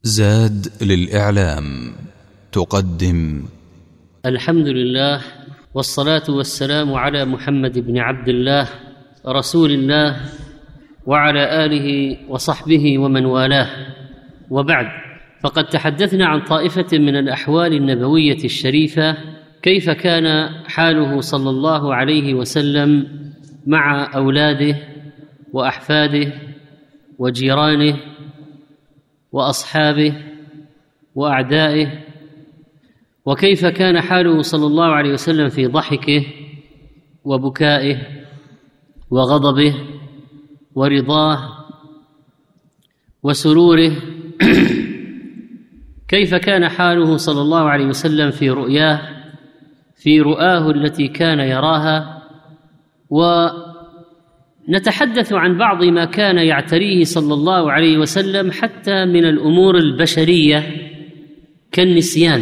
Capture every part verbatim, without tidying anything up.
زاد للإعلام تقدم الحمد لله والصلاة والسلام على محمد بن عبد الله رسول الله وعلى آله وصحبه ومن والاه، وبعد، فقد تحدثنا عن طائفة من الأحوال النبوية الشريفة، كيف كان حاله صلى الله عليه وسلم مع أولاده وأحفاده وجيرانه وأصحابه وأعدائه، وكيف كان حاله صلى الله عليه وسلم في ضحكه وبكائه وغضبه ورضاه وسروره، كيف كان حاله صلى الله عليه وسلم في رؤياه في رؤاه التي كان يراها. ونتحدث عن بعض ما كان يعتريه صلى الله عليه وسلم حتى من الأمور البشرية كالنسيان،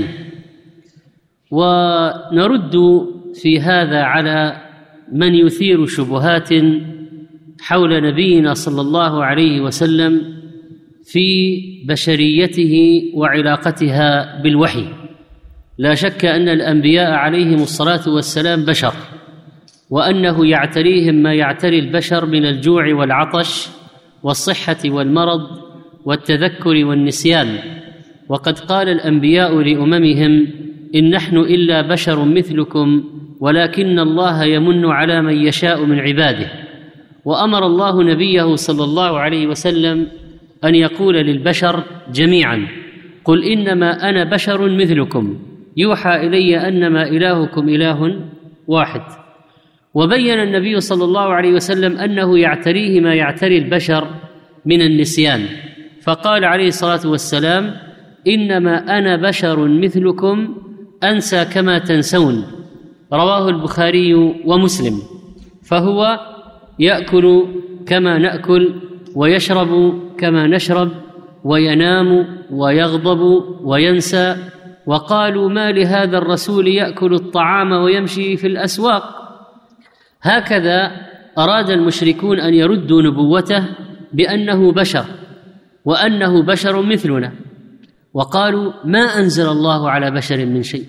ونرد في هذا على من يثير شبهات حول نبينا صلى الله عليه وسلم في بشريته وعلاقتها بالوحي. لا شك أن الأنبياء عليهم الصلاة والسلام بشر، وأنه يعتريهم ما يعتري البشر من الجوع والعطش والصحة والمرض والتذكر والنسيان. وقد قال الأنبياء لأممهم: إن نحن إلا بشر مثلكم ولكن الله يمن على من يشاء من عباده. وأمر الله نبيه صلى الله عليه وسلم أن يقول للبشر جميعا: قل إنما أنا بشر مثلكم يوحى إلي أنما إلهكم إله واحد. وبين النبي صلى الله عليه وسلم أنه يعتريه ما يعتري البشر من النسيان، فقال عليه الصلاة والسلام: إنما أنا بشر مثلكم أنسى كما تنسون، رواه البخاري ومسلم. فهو يأكل كما نأكل ويشرب كما نشرب وينام ويغضب وينسى. وقالوا: ما لهذا الرسول يأكل الطعام ويمشي في الأسواق. هكذا أراد المشركون أن يردوا نبوته بأنه بشر وأنه بشر مثلنا، وقالوا: ما أنزل الله على بشر من شيء.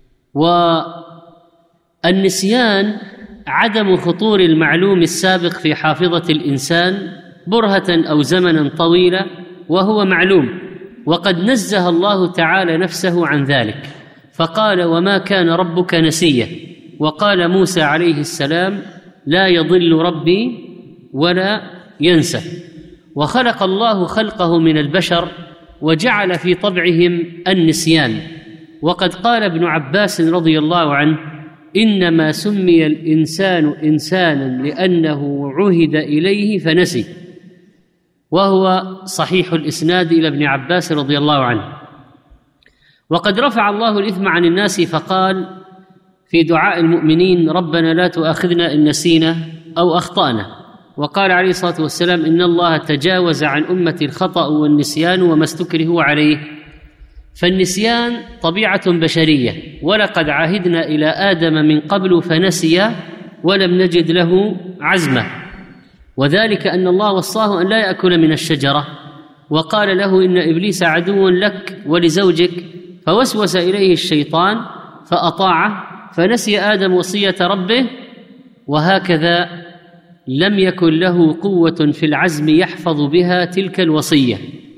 والنسيان عدم خطور المعلوم السابق في حافظة الإنسان برهة أو زمنا طويلا، وهو معلوم، وقد نزه الله تعالى نفسه عن ذلك، فقال: وما كان ربك نسيا. وقال موسى عليه السلام: لا يضل ربي ولا ينسى. وخلق الله خلقه من البشر وجعل في طبعهم النسيان. وقد قال ابن عباس رضي الله عنه: إنما سمي الإنسان إنسانا لأنه عهد إليه فنسي، وهو صحيح الإسناد إلى ابن عباس رضي الله عنه. وقد رفع الله الإثم عن الناس فقال في دعاء المؤمنين: ربنا لا تؤاخذنا إن نسينا أو أخطأنا. وقال عليه الصلاة والسلام: إن الله تجاوز عن أمتي الخطأ والنسيان وما استكرهوا عليه. فالنسيان طبيعة بشرية، ولقد عهدنا إلى آدم من قبل فنسي ولم نجد له عزما. وذلك أن الله وصاه أن لا يأكل من الشجرة، وقال له: إن إبليس عدو لك ولزوجك، فوسوس إليه الشيطان فأطاعه فنسي آدم وصية ربه. وهكذا لم يكن له قوة في العزم يحفظ بها تلك الوصية.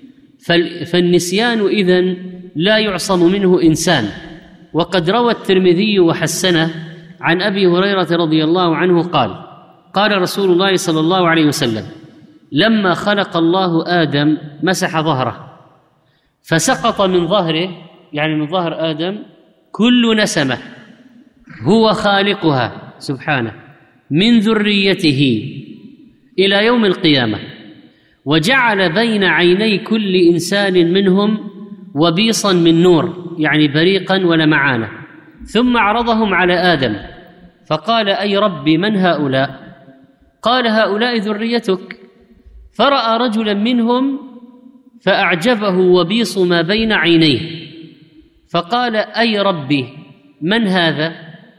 فالنسيان إذن لا يعصم منه إنسان. وقد روى الترمذي وحسنه عن أبي هريرة رضي الله عنه قال: قال رسول الله صلى الله عليه وسلم: لما خلق الله آدم مسح ظهره فسقط من ظهره، يعني من ظهر آدم، كل نسمة هو خالقها سبحانه من ذريته إلى يوم القيامة، وجعل بين عيني كل إنسان منهم وبيصا من نور، يعني بريقا ولمعانا، ثم عرضهم على آدم فقال: أي ربي من هؤلاء؟ قال: هؤلاء ذريتك. فرأى رجلا منهم فأعجبه وبيص ما بين عينيه، فقال: أي ربي من هذا؟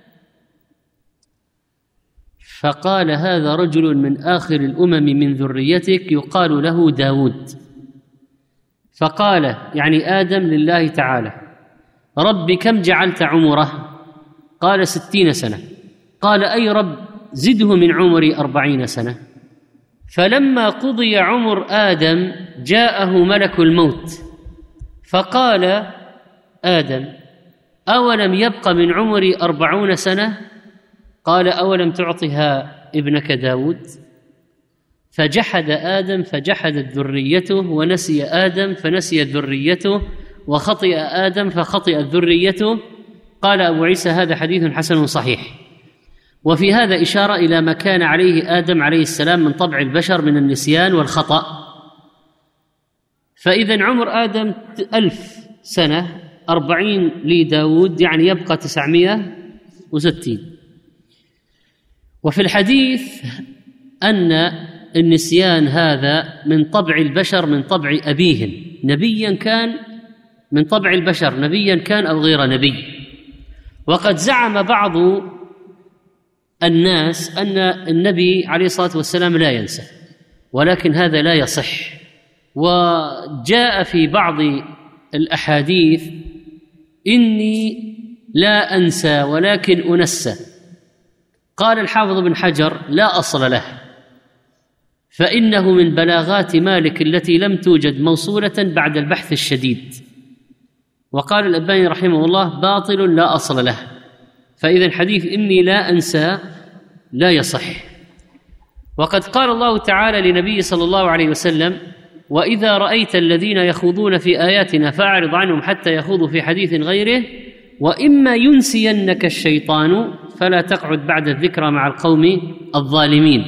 فقال: هذا رجل من آخر الأمم من ذريتك يقال له داود. فقال يعني آدم لله تعالى: رب كم جعلت عمره؟ قال: ستين سنة. قال: أي رب زده من عمري أربعين سنة. فلما قضي عمر آدم جاءه ملك الموت فقال: آدم أولم يبق من عمري أربعون سنة؟ قال: أولم تعطها ابنك داود؟ فجحد آدم فجحدت ذريته، ونسي آدم فنسيت ذريته، وخطئ آدم فخطئت ذريته. قال أبو عيسى: هذا حديث حسن صحيح. وفي هذا إشارة إلى ما كان عليه آدم عليه السلام من طبع البشر من النسيان والخطأ. فإذا عمر آدم ألف سنة، أربعين لداود، يعني يبقى تسعمائة وستين. وفي الحديث أن النسيان هذا من طبع البشر، من طبع أبيهم، نبيا كان من طبع البشر، نبيا كان أو غير نبي. وقد زعم بعض الناس أن النبي عليه الصلاة والسلام لا ينسى، ولكن هذا لا يصح. وجاء في بعض الأحاديث: إني لا أنسى ولكن أنسى. قال الحافظ بن حجر: لا أصل له، فإنه من بلاغات مالك التي لم توجد موصولة بعد البحث الشديد. وقال الألباني رحمه الله: باطل لا أصل له. فإذا حديث إني لا أنسى لا يصح. وقد قال الله تعالى لنبيه صلى الله عليه وسلم: وإذا رأيت الذين يخوضون في آياتنا فأعرض عنهم حتى يخوضوا في حديث غيره، وإما ينسينك الشيطان فلا تقعد بعد الذكرى مع القوم الظالمين.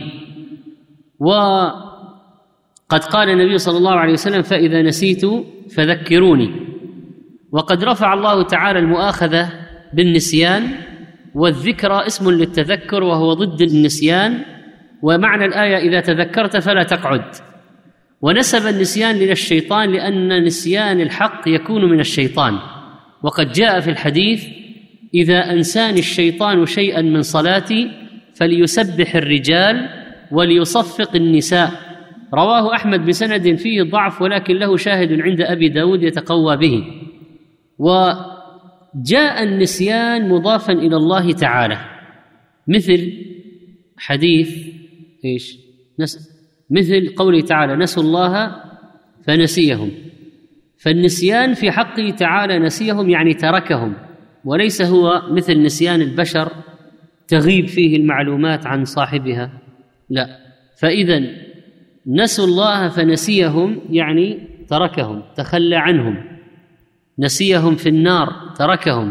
وقد قال النبي صلى الله عليه وسلم: فإذا نسيت فذكروني. وقد رفع الله تعالى المؤاخذة بالنسيان، والذكرى اسم للتذكر وهو ضد النسيان. ومعنى الآية: إذا تذكرت فلا تقعد. ونسب النسيان إلى الشيطان لأن نسيان الحق يكون من الشيطان. وقد جاء في الحديث: إذا أنساني الشيطان شيئا من صلاتي فليسبح الرجال وليصفق النساء. رواه أحمد بسند فيه ضعف، ولكن له شاهد عند أبي داود يتقوى به. وجاء النسيان مضافا إلى الله تعالى، مثل حديث إيش؟ نس... مثل قوله تعالى: نسوا الله فنسيهم. فالنسيان في حقه تعالى نسيهم يعني تركهم، وليس هو مثل نسيان البشر تغيب فيه المعلومات عن صاحبها، لا. فإذا نسوا الله فنسيهم يعني تركهم، تخلى عنهم. نسيهم في النار، تركهم.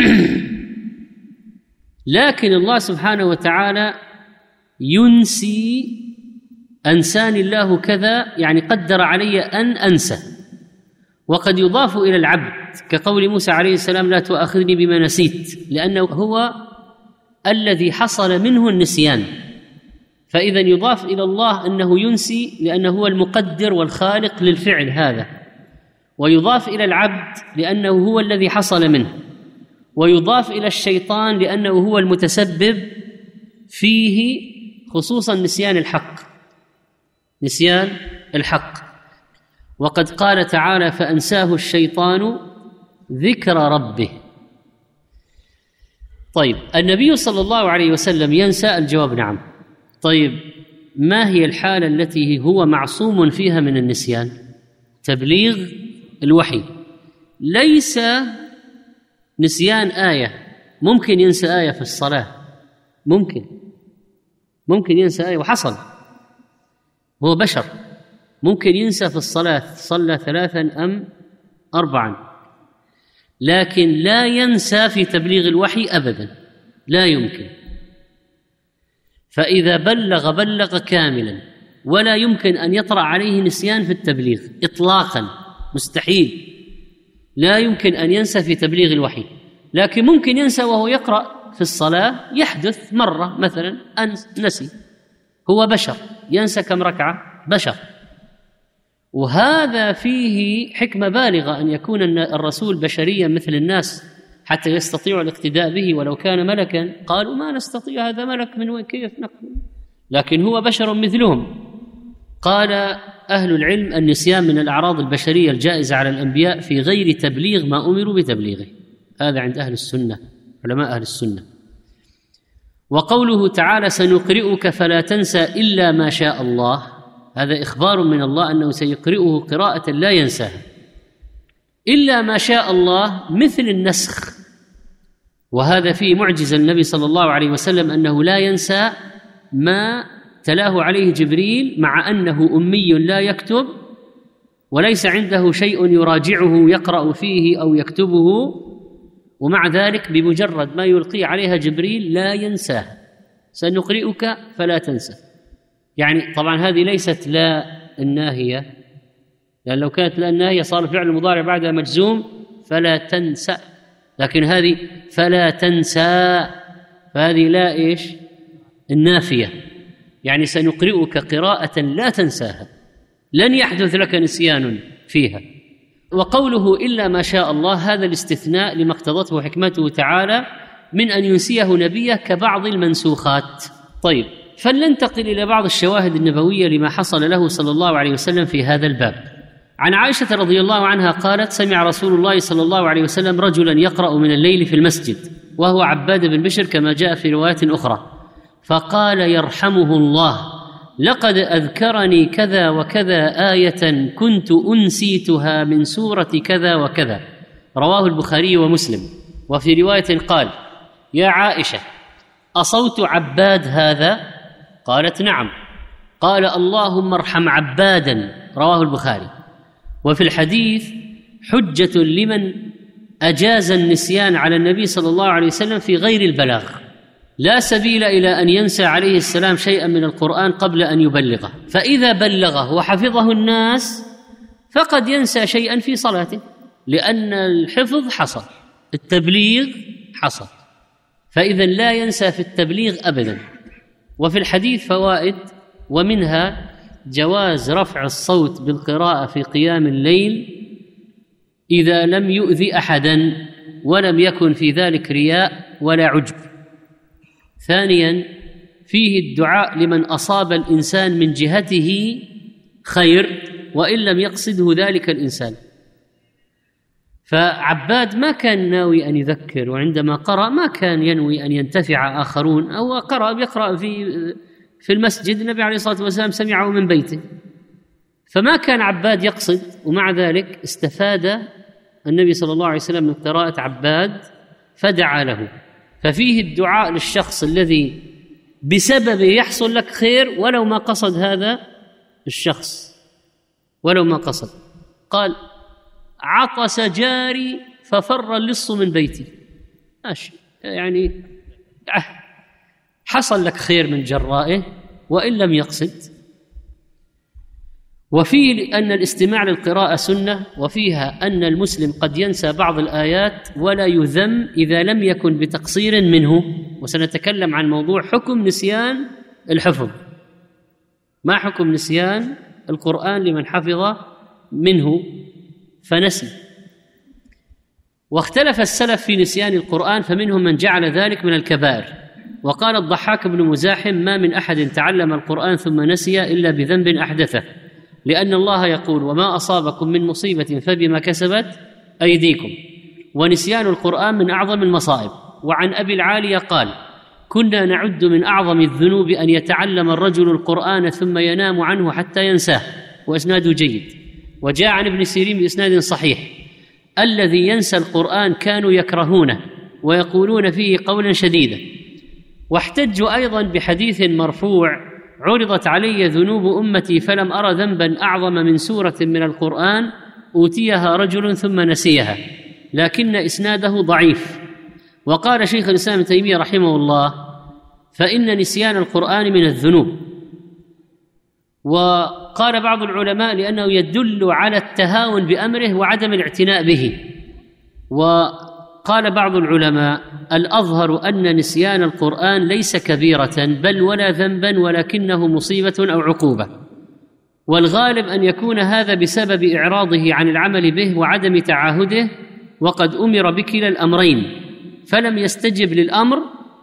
لكن الله سبحانه وتعالى ينسي. أنساني الله كذا يعني قدر علي أن أنسى. وقد يضاف إلى العبد كقول موسى عليه السلام: لا تؤاخذني بما نسيت، لأنه هو الذي حصل منه النسيان. فإذا يضاف إلى الله أنه ينسي لأنه هو المقدر والخالق للفعل هذا، ويضاف إلى العبد لأنه هو الذي حصل منه، ويضاف إلى الشيطان لأنه هو المتسبب فيه، خصوصا نسيان الحق، نسيان الحق. وقد قال تعالى: فأنساه الشيطان ذكر ربه. طيب، النبي صلى الله عليه وسلم ينسى؟ الجواب نعم. طيب، ما هي الحالة التي هو معصوم فيها من النسيان؟ تبليغ الوحي. ليس نسيان آية، ممكن ينسى آية في الصلاة، ممكن ممكن ينسى آية وحصل، هو بشر، ممكن ينسى في الصلاة صلى ثلاثا أم أربعا، لكن لا ينسى في تبليغ الوحي أبدا، لا يمكن. فإذا بلغ بلغ كاملا، ولا يمكن أن يطرأ عليه نسيان في التبليغ إطلاقا، مستحيل، لا يمكن أن ينسى في تبليغ الوحي. لكن ممكن ينسى وهو يقرأ في الصلاة، يحدث مرة مثلا أن نسي، هو بشر، ينسى كم ركعة، بشر. وهذا فيه حكمة بالغة أن يكون الرسول بشريا مثل الناس حتى يستطيعوا الاقتداء به. ولو كان ملكا قالوا ما نستطيع، هذا ملك من وين، كيف نقل؟ لكن هو بشر مثلهم، قال أهل العلم: النسيان من الأعراض البشرية الجائزة على الأنبياء في غير تبليغ ما أمروا بتبليغه. هذا عند أهل السنة، علماء أهل السنة. وقوله تعالى: سنقرئك فلا تنسى إلا ما شاء الله، هذا إخبار من الله أنه سيقرئه قراءة لا ينساها. إلا ما شاء الله مثل النسخ، وهذا فيه معجزة النبي صلى الله عليه وسلم أنه لا ينسى ما تلاه عليه جبريل، مع أنه أمي لا يكتب وليس عنده شيء يراجعه يقرأ فيه أو يكتبه، ومع ذلك بمجرد ما يلقي عليها جبريل لا ينساه. سنقرئك فلا تنسى، يعني طبعا هذه ليست لا الناهية، لأن يعني لو كانت لا الناهية صار الفعل المضارع بعدها مجزوم فلا تنسى، لكن هذه فلا تنسى، فهذه لا إيش النافية، يعني سنقرئك قراءة لا تنساها، لن يحدث لك نسيان فيها. وقوله إلا ما شاء الله هذا الاستثناء لما اقتضته حكمته تعالى من أن ينسيه نبيه كبعض المنسوخات. طيب، فلننتقل إلى بعض الشواهد النبوية لما حصل له صلى الله عليه وسلم في هذا الباب. عن عائشة رضي الله عنها قالت: سمع رسول الله صلى الله عليه وسلم رجلا يقرأ من الليل في المسجد وهو عباد بن بشر كما جاء في روايات أخرى، فقال يرحمه الله: لقد أذكرني كذا وكذا آية كنت أنسيتها من سورة كذا وكذا، رواه البخاري ومسلم. وفي رواية قال: يا عائشة أصوت عباد هذا؟ قالت: نعم. قال: اللهم ارحم عبادا، رواه البخاري. وفي الحديث حجة لمن أجاز النسيان على النبي صلى الله عليه وسلم في غير البلاغ، لا سبيل إلى أن ينسى عليه السلام شيئا من القرآن قبل أن يبلغه، فإذا بلغه وحفظه الناس فقد ينسى شيئا في صلاته، لأن الحفظ حصل، التبليغ حصل، فإذا لا ينسى في التبليغ أبدا. وفي الحديث فوائد، ومنها جواز رفع الصوت بالقراءة في قيام الليل إذا لم يؤذي أحدا ولم يكن في ذلك رياء ولا عجب. ثانيا، فيه الدعاء لمن أصاب الإنسان من جهته خير وإن لم يقصده ذلك الإنسان. فعباد ما كان ناوي أن يذكر، وعندما قرأ ما كان ينوي أن ينتفع آخرون، أو قرأ بيقرأ في في المسجد، النبي عليه الصلاة والسلام سمعه من بيته، فما كان عباد يقصد، ومع ذلك استفاد النبي صلى الله عليه وسلم من قراءة عباد فدعا له. ففيه الدعاء للشخص الذي بسببه يحصل لك خير ولو ما قصد هذا الشخص، ولو ما قصد. قال: عطس جاري ففر اللص من بيتي، ماشي، يعني حصل لك خير من جرائه وإن لم يقصد. وفيه أن الاستماع للقراءة سنة، وفيها أن المسلم قد ينسى بعض الآيات ولا يذم إذا لم يكن بتقصير منه، وسنتكلم عن موضوع حكم نسيان الحفظ، ما حكم نسيان القرآن لمن حفظ منه فنسي. واختلف السلف في نسيان القرآن، فمنهم من جعل ذلك من الكبائر. وقال الضحاك بن مزاحم: ما من أحد تعلم القرآن ثم نسي إلا بذنب أحدثه، لأن الله يقول: وما أصابكم من مصيبة فبما كسبت أيديكم. ونسيان القرآن من أعظم المصائب. وعن أبي العالية قال: كنا نعد من أعظم الذنوب أن يتعلم الرجل القرآن ثم ينام عنه حتى ينساه، وإسناده جيد. وجاء عن ابن سيرين بإسناد صحيح: الذي ينسى القرآن كانوا يكرهونه ويقولون فيه قولا شديدا. واحتجوا أيضا بحديث مرفوع: عرضت علي ذنوب أمتي فلم أرى ذنبا أعظم من سورة من القرآن أوتيها رجل ثم نسيها، لكن إسناده ضعيف. وقال شيخ الإسلام ابن تيمية رحمه الله: فإن نسيان القرآن من الذنوب. وقال بعض العلماء: لأنه يدل على التهاون بأمره وعدم الاعتناء به. وقال بعض العلماء: الأظهر أن نسيان القرآن ليس كبيرة بل ولا ذنبا، ولكنه مصيبة أو عقوبة. والغالب أن يكون هذا بسبب إعراضه عن العمل به وعدم تعاهده، وقد أمر بكلا الأمرين فلم يستجب للأمر،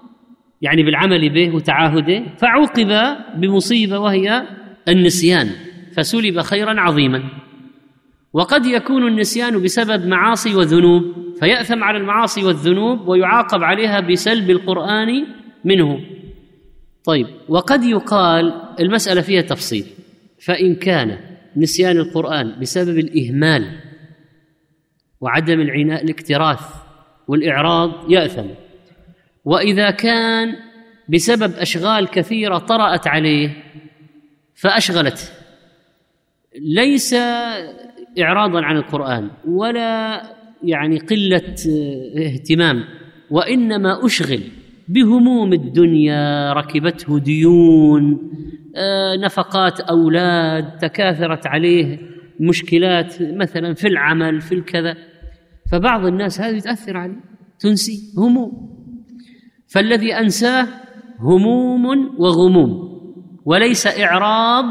يعني بالعمل به وتعاهده، فعوقب بمصيبة وهي النسيان. فسلب خيرا عظيما. وقد يكون النسيان بسبب معاصي وذنوب فيأثم على المعاصي والذنوب ويعاقب عليها بسلب القرآن منه. طيب، وقد يقال المسألة فيها تفصيل، فإن كان نسيان القرآن بسبب الإهمال وعدم العناء الاكتراث والإعراض يأثم، وإذا كان بسبب أشغال كثيرة طرأت عليه فأشغلته، ليس إعراضا عن القرآن ولا يعني قلة اهتمام، وإنما أشغل بهموم الدنيا، ركبته ديون، نفقات أولاد، تكاثرت عليه مشكلات مثلا في العمل في الكذا، فبعض الناس هذه تأثر عليه، تنسي هموم. فالذي أنساه هموم وغموم وليس إعراض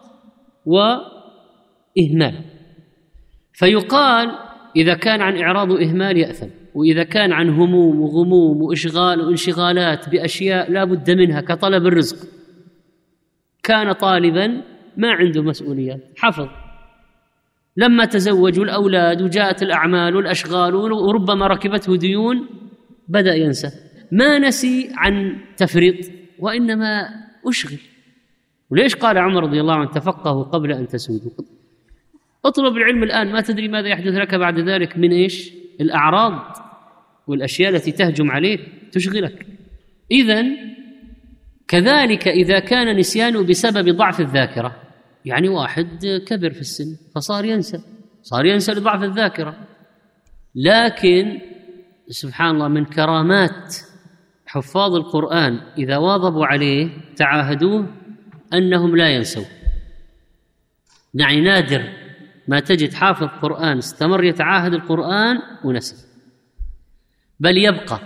وإهمال. فيقال إذا كان عن إعراض وإهمال يأثم، وإذا كان عن هموم وغموم وإشغال وانشغالات بأشياء لا بد منها كطلب الرزق، كان طالبا ما عنده مسؤوليات، حفظ، لما تزوجوا الأولاد وجاءت الأعمال والأشغال وربما ركبته ديون بدأ ينسى، ما نسي عن تفريط وإنما أشغل. وليش قال عمر رضي الله عنه تفقهوا قبل أن تسودوا؟ اطلب العلم الآن، ما تدري ماذا يحدث لك بعد ذلك من إيش؟ الأعراض والأشياء التي تهجم عليك تشغلك. إذن كذلك إذا كان نسيانه بسبب ضعف الذاكرة، يعني واحد كبر في السن فصار ينسى، صار ينسى لضعف الذاكرة، لكن سبحان الله من كرامات حفاظ القرآن إذا واظبوا عليه تعاهدوه أنهم لا ينسوا. يعني نادر ما تجد حافظ قرآن استمر يتعاهد القرآن ونسي، بل يبقى.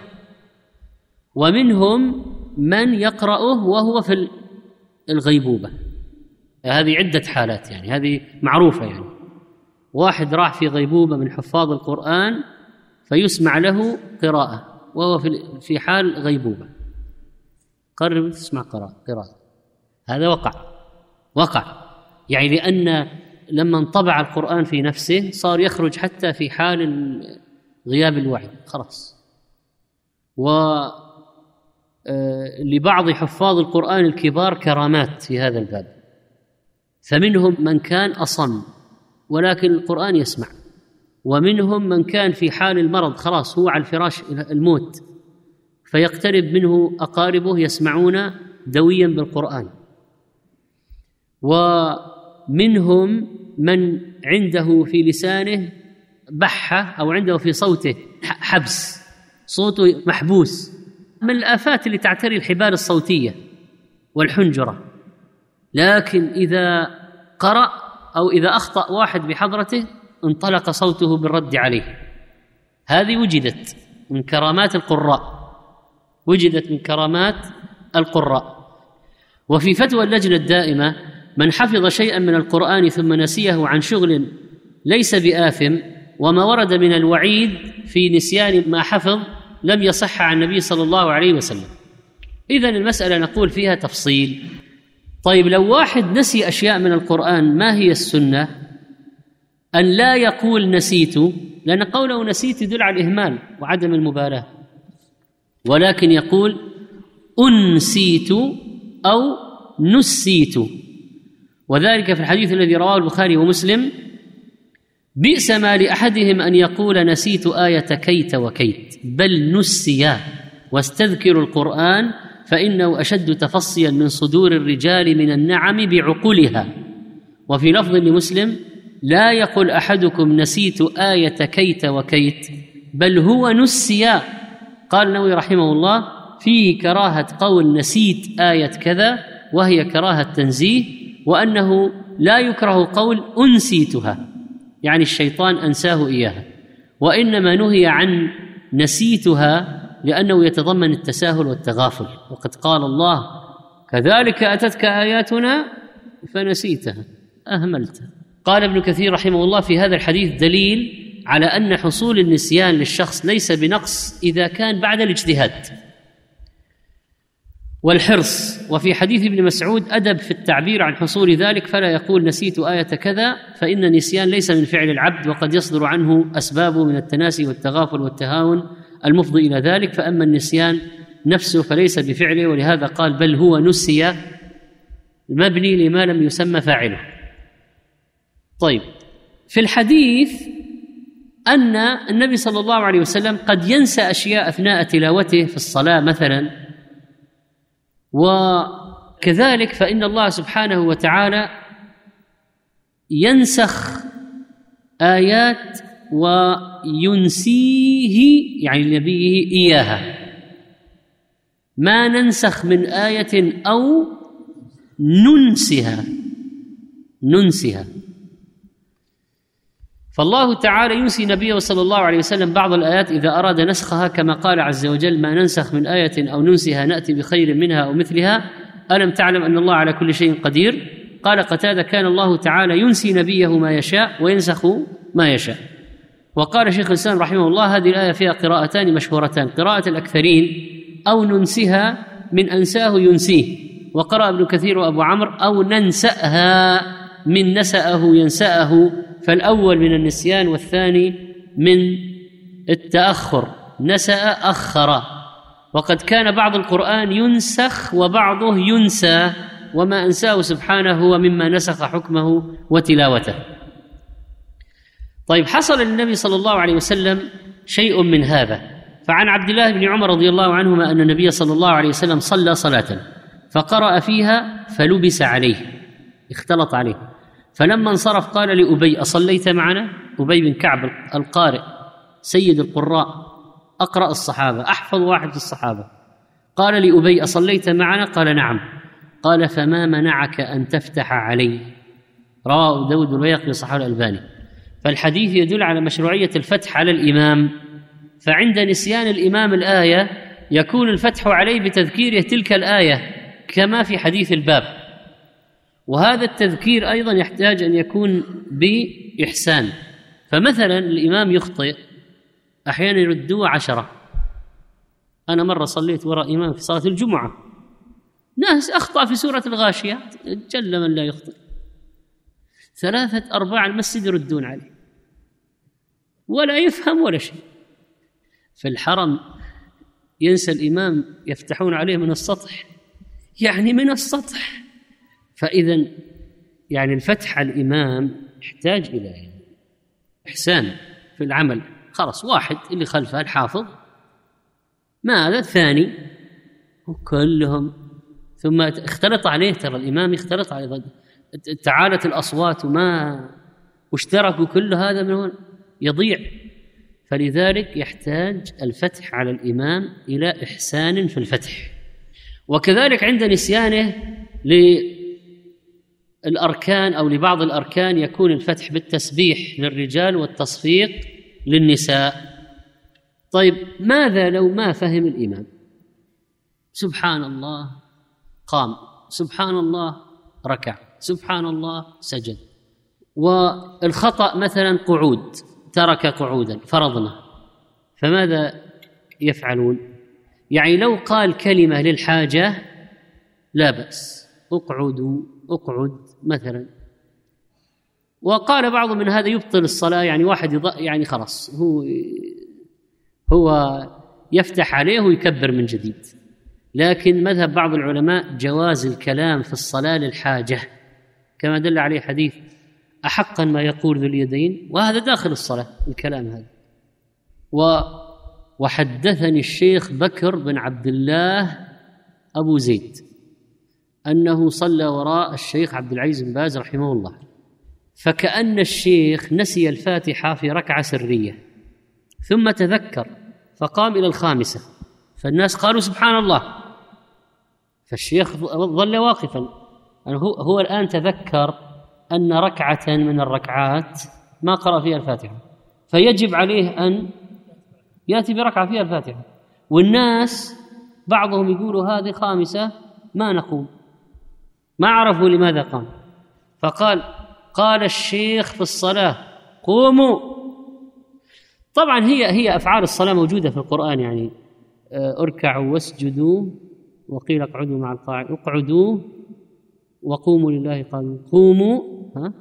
ومنهم من يقرأه وهو في الغيبوبة، هذه عدة حالات، يعني هذه معروفة. يعني واحد راح في غيبوبة من حفاظ القرآن فيسمع له قراءة وهو في حال غيبوبة، قرب تسمع قراءة قراءة هذا وقع وقع يعني لأن لما انطبع القرآن في نفسه صار يخرج حتى في حال غياب الوعي خلاص. ولبعض حفاظ القرآن الكبار كرامات في هذا الباب، فمنهم من كان أصم ولكن القرآن يسمع، ومنهم من كان في حال المرض خلاص هو على الفراش الموت فيقترب منه أقاربه يسمعون دويا بالقرآن، ومنهم من عنده في لسانه بحة أو عنده في صوته حبس، صوته محبوس، من الآفات اللي تعتري الحبال الصوتية والحنجرة. لكن إذا قرأ أو إذا أخطأ واحد بحضرته انطلق صوته بالرد عليه. هذه وجدت من كرامات القراء، وجدت من كرامات القراء. وفي فتوى اللجنة الدائمة من حفظ شيئا من القرآن ثم نسيه عن شغل ليس بآثم، وما ورد من الوعيد في نسيان ما حفظ لم يصح عن النبي صلى الله عليه وسلم. إذن المسألة نقول فيها تفصيل. طيب لو واحد نسي أشياء من القرآن ما هي السنة؟ أن لا يقول نسيت، لأن قوله نسيت يدل على الإهمال وعدم المبالاة، ولكن يقول أنسيت أو نسيت. وذلك في الحديث الذي رواه البخاري ومسلم: بئس ما لأحدهم أن يقول نسيت آية كيت وكيت، بل نسيا واستذكروا القرآن فإنه أشد تفصيا من صدور الرجال من النعم بعقولها. وفي لفظ لمسلم: لا يقل أحدكم نسيت آية كيت وكيت، بل هو نسيا. قال النووي رحمه الله: فيه كراهة قول نسيت آية كذا وهي كراهة تنزيه، وأنه لا يكره قول أنسيتها، يعني الشيطان أنساه إياها، وإنما نهي عن نسيتها لأنه يتضمن التساهل والتغافل. وقد قال الله: كذلك أتتك آياتنا فنسيتها أهملتها. قال ابن كثير رحمه الله: في هذا الحديث دليل على أن حصول النسيان للشخص ليس بنقص إذا كان بعد الاجتهاد. والحرص. وفي حديث ابن مسعود أدب في التعبير عن حصول ذلك، فلا يقول نسيت آية كذا، فإن النسيان ليس من فعل العبد، وقد يصدر عنه أسبابه من التناسي والتغافل والتهاون المفضي إلى ذلك، فأما النسيان نفسه فليس بفعله، ولهذا قال بل هو نسي، مبني لما لم يسمى فاعله. طيب، في الحديث أن النبي صلى الله عليه وسلم قد ينسى أشياء أثناء تلاوته في الصلاة مثلا، وكذلك فإن الله سبحانه وتعالى ينسخ آيات وينسيه يعني لنبيه إياها، ما ننسخ من آية أو ننسها ننسها فالله تعالى ينسي نبيه صلى الله عليه وسلم بعض الآيات إذا أراد نسخها، كما قال عز وجل ما ننسخ من آية أو ننسها نأتي بخير منها أو مثلها ألم تعلم أن الله على كل شيء قدير. قال قتادة كان الله تعالى ينسي نبيه ما يشاء وينسخ ما يشاء. وقال شيخ الإسلام رحمه الله هذه الآية فيها قراءتان مشهورتان، قراءة الأكثرين أو ننسها من أنساه ينسيه، وقرأ ابن كثير وأبو عمرو أو ننسأها من نسأه ينسأه، فالأول من النسيان والثاني من التأخر، نسأ أخر. وقد كان بعض القرآن ينسخ وبعضه ينسى، وما أنساه سبحانه هو مما نسخ حكمه وتلاوته. طيب، حصل للنبي صلى الله عليه وسلم شيء من هذا، فعن عبد الله بن عمر رضي الله عنهما أن النبي صلى الله عليه وسلم صلى صلاة فقرأ فيها فلبس عليه، اختلط عليه، فلما انصرف قال لأبي أصليت معنا؟ أبي بن كعب القارئ سيد القراء أقرأ الصحابة أحفظ واحد في الصحابة، قال لأبي أصليت معنا؟ قال نعم. قال فما منعك أن تفتح عليه؟ رواه داود البيهقي وصححه الألباني. فالحديث يدل على مشروعية الفتح على الإمام، فعند نسيان الإمام الآية يكون الفتح عليه بتذكيره تلك الآية كما في حديث الباب، وهذا التذكير أيضا يحتاج أن يكون بإحسان. فمثلا الإمام يخطئ أحيانا يردوه عشرة. أنا مرة صليت وراء إمام في صلاة الجمعة، ناس أخطأ في سورة الغاشية، جل من لا يخطئ، ثلاثة أرباع المسجد يردون عليه ولا يفهم ولا شيء. في الحرم ينسى الإمام يفتحون عليه من السطح، يعني من السطح. فإذا يعني الفتح على الإمام يحتاج إلى يعني إحسان في العمل. خلاص، واحد اللي خلفه الحافظ، ما هذا الثاني، وكلهم ثم اختلط عليه، ترى الإمام يختلط عليه، تعالت الأصوات وما واشتركوا، كل هذا من هون يضيع. فلذلك يحتاج الفتح على الإمام إلى إحسان في الفتح. وكذلك عند نسيانه للأركان أو لبعض الأركان يكون الفتح بالتسبيح للرجال والتصفيق للنساء. طيب، ماذا لو ما فهم الإمام؟ سبحان الله قام، سبحان الله ركع، سبحان الله سجد، والخطأ مثلا قعود، ترك قعودا فرضنا، فماذا يفعلون؟ يعني لو قال كلمة للحاجة لا بأس، اقعدوا اقعد مثلا، وقال بعض من هذا يبطل الصلاة، يعني واحد يض... يعني خلاص هو هو يفتح عليه ويكبر من جديد. لكن مذهب بعض العلماء جواز الكلام في الصلاة للحاجة، كما دل عليه حديث أحقا ما يقول ذو اليدين، وهذا داخل الصلاة الكلام هذا. و وحدثني الشيخ بكر بن عبد الله أبو زيد أنه صلى وراء الشيخ عبد العزيز بن باز رحمه الله، فكأن الشيخ نسي الفاتحة في ركعة سرية ثم تذكر فقام إلى الخامسة، فالناس قالوا سبحان الله، فالشيخ ظل واقفا. هو الآن تذكر أن ركعة من الركعات ما قرأ فيها الفاتحة، فيجب عليه أن يأتي بركعة فيها الفاتحة، والناس بعضهم يقولوا هذه خامسة ما نقوم، ما عرفوا لماذا قام. فقال قال الشيخ في الصلاة قوموا. طبعا هي هي أفعال الصلاة موجودة في القرآن، يعني اركعوا واسجدوا وقيل اقعدوا مع القاعدين، اقعدوا وقوموا لله قال قوموا. ها؟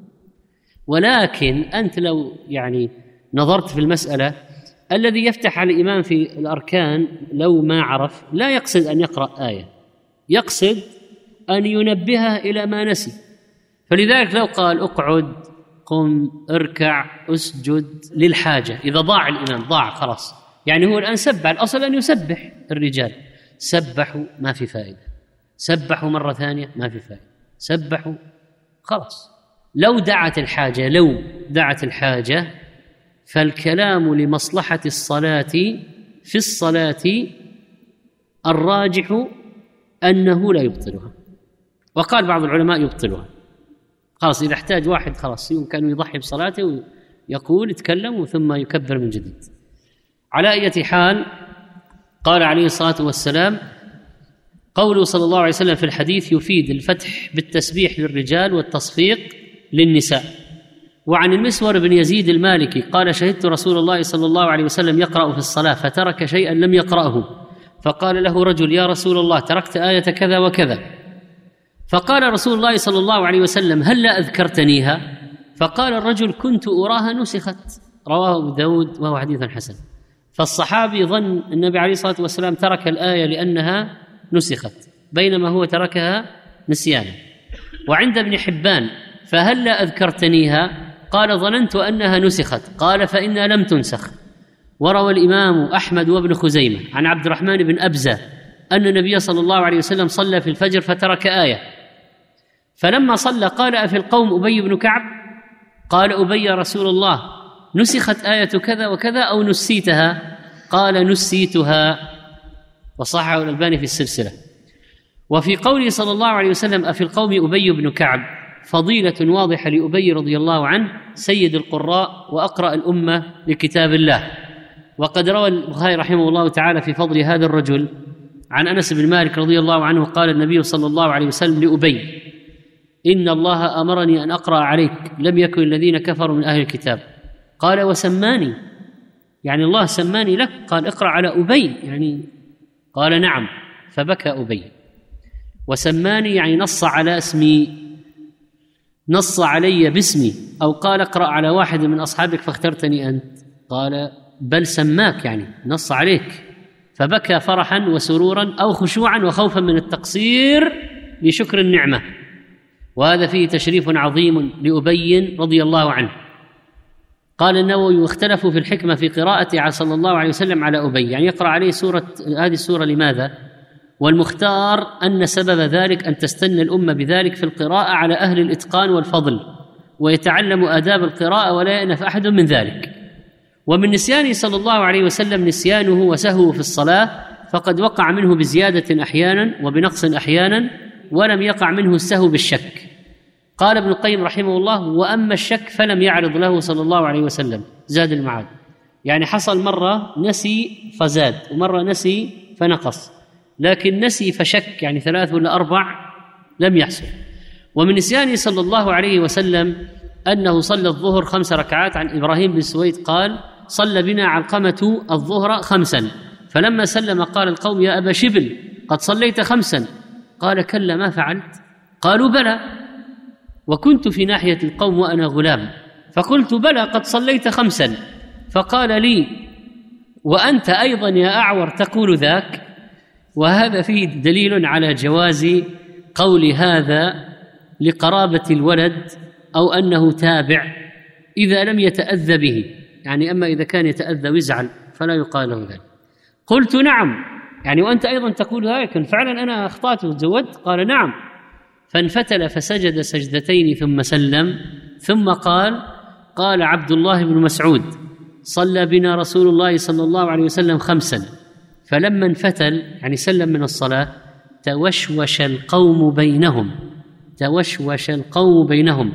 ولكن أنت لو يعني نظرت في المسألة، الذي يفتح على الإمام في الأركان لو ما عرف لا يقصد أن يقرأ آية، يقصد أن ينبهه إلى ما نسي. فلذلك لو قال اقعد قم اركع اسجد للحاجة، إذا ضاع الإمام ضاع خلاص، يعني هو الآن سبح، الأصل أن يسبح الرجال، سبحوا ما في فائدة، سبحوا مرة ثانية ما في فائدة، سبحوا خلاص. لو دعت الحاجة لو دعت الحاجة فالكلام لمصلحة الصلاة في الصلاة الراجح أنه لا يبطلها، وقال بعض العلماء يبطلها خلاص. إذا احتاج واحد خلاص يمكن يضحي بصلاته ويقول يتكلم ثم يكبر من جديد. على أي حال، قال عليه الصلاة والسلام قوله صلى الله عليه وسلم في الحديث يفيد الفتح بالتسبيح للرجال والتصفيق للنساء. وعن المسور بن يزيد المالكي قال شهدت رسول الله صلى الله عليه وسلم يقرأ في الصلاة فترك شيئا لم يقرأه، فقال له رجل يا رسول الله تركت آية كذا وكذا، فقال رسول الله صلى الله عليه وسلم هل لا أذكرتنيها؟ فقال الرجل كنت أراها نسخت، رواه أبو داود وهو حديث حسن. فالصحابي ظن النبي عليه الصلاة والسلام ترك الآية لأنها نسخت بينما هو تركها نسيانا. وعند ابن حبان فهل لا أذكرتنيها؟ قال ظننت أنها نسخت، قال فإنها لم تنسخ. وروى الإمام أحمد وابن خزيمة عن عبد الرحمن بن أبزة أن النبي صلى الله عليه وسلم صلى في الفجر فترك آية، فلما صلى قال أفي القوم أبي بن كعب؟ قال أبي يا رسول الله نسخت آية كذا وكذا أو نسيتها؟ قال نسيتها، وصححه الألباني في السلسلة. وفي قوله صلى الله عليه وسلم أفي القوم أبي بن كعب فضيلة واضحة لأبي رضي الله عنه سيد القراء وأقرأ الأمة لكتاب الله. وقد روى البخاري رحمه الله تعالى في فضل هذا الرجل عن أنس بن مالك رضي الله عنه قال النبي صلى الله عليه وسلم لأبي إن الله أمرني أن أقرأ عليك لم يكن الذين كفروا من أهل الكتاب. قال وسماني، يعني الله سماني لك، قال اقرأ على أبي، يعني قال نعم، فبكى أبي. وسماني يعني نص على اسمي، نص علي باسمي، أو قال اقرأ على واحد من أصحابك فاخترتني أنت، قال بل سماك يعني نص عليك، فبكى فرحا وسرورا أو خشوعا وخوفا من التقصير بشكر النعمة. وهذا فيه تشريف عظيم لأبي رضي الله عنه. قال النووي واختلفوا في الحكمة في قراءة صلى الله عليه وسلم على أبي، يعني يقرأ عليه سورة هذه السورة لماذا؟ والمختار أن سبب ذلك أن تستن الأمة بذلك في القراءة على أهل الإتقان والفضل، ويتعلم آداب القراءة ولا يأنف أحد من ذلك. ومن نسيانه صلى الله عليه وسلم نسيانه وسهوه في الصلاة، فقد وقع منه بزيادة أحيانا وبنقص أحيانا، ولم يقع منه السهو بالشك. قال ابن القيم رحمه الله وأما الشك فلم يعرض له صلى الله عليه وسلم، زاد المعاد، يعني حصل مرة نسي فزاد ومرة نسي فنقص، لكن نسي فشك يعني ثلاث ولا أربع لم يحصل. ومن نسيانه صلى الله عليه وسلم أنه صلى الظهر خمس ركعات. عن إبراهيم بن سويد قال صلى بنا علقمة الظهر خمسا، فلما سلم قال القوم يا أبا شبل قد صليت خمسا، قال كلا ما فعلت، قالوا بلى، وكنت في ناحية القوم وأنا غلام، فقلت بلى قد صليت خمسا، فقال لي وأنت أيضا يا أعور تقول ذاك. وهذا فيه دليل على جواز قول هذا لقرابة الولد أو أنه تابع إذا لم يتأذى به، يعني أما إذا كان يتأذى ويزعل فلا يقال له ذلك. قلت نعم، يعني وأنت أيضا تقول هيك، فعلا أنا أخطأت وتزودت، قال نعم. فانفتل فسجد سجدتين ثم سلم، ثم قال قال عبد الله بن مسعود صلى بنا رسول الله صلى الله عليه وسلم خمسا، فلما انفتل يعني سلم من الصلاة توشوش القوم بينهم، توشوش القوم بينهم،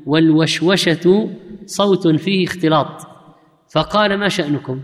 والوشوشة صوت فيه اختلاط، فقال ما شأنكم؟